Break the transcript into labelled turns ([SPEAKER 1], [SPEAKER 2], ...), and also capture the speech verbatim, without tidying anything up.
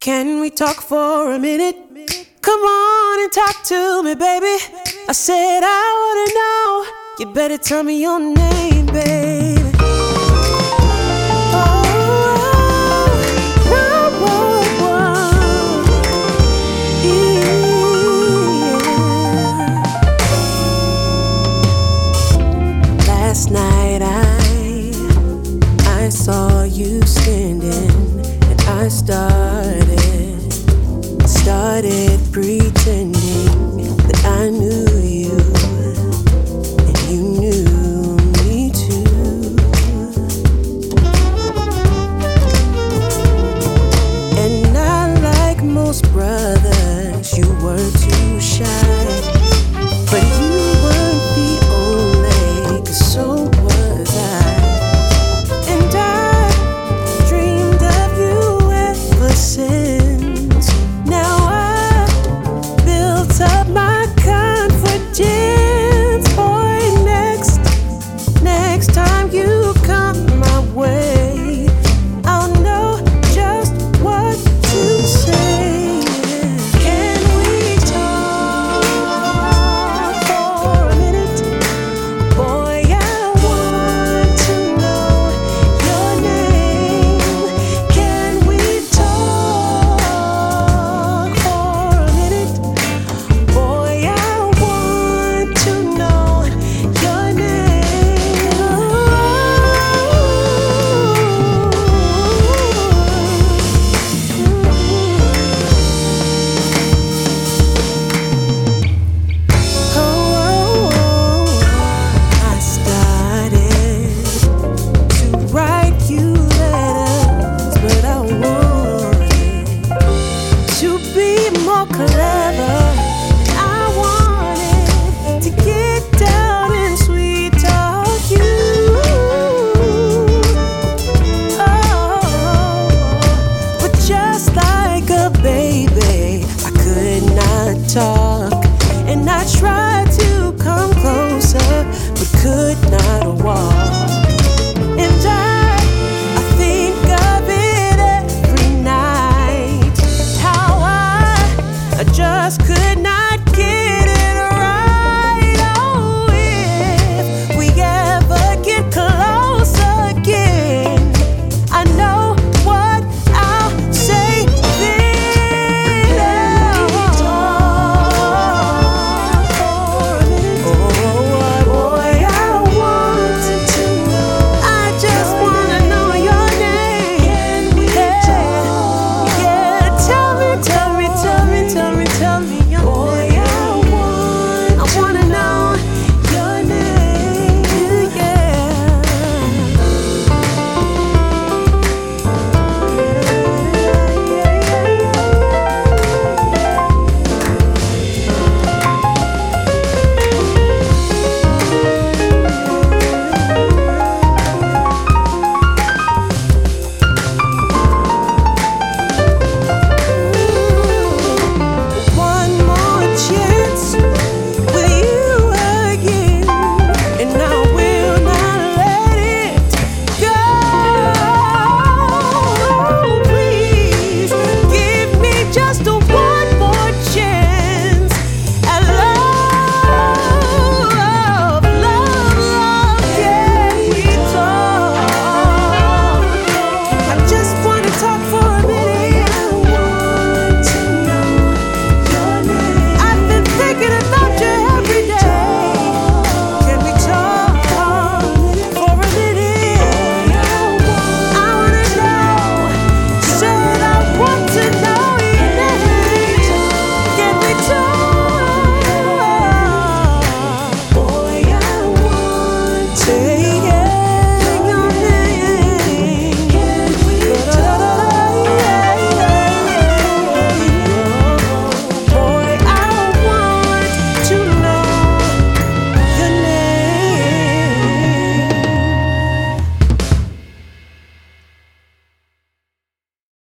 [SPEAKER 1] Can we talk for a minute? Come on and talk to me, baby. I said I wanna know. You better tell me your name, baby. Last night I I saw you standing, and I started started pretending that I knew you, and you knew me too. And I, like most brothers, you were too shy, but you weren't the only, 'cause so was I. And I dreamed of you ever since. Now I built up my confidence. Boy, next, next time you come my way, I'll know just what to say. Can we talk for a minute? Boy, I want to know your name. Can we talk for a minute? Boy, I want to know your name. Oh, I started to write you letters, but I wanted to be more clever.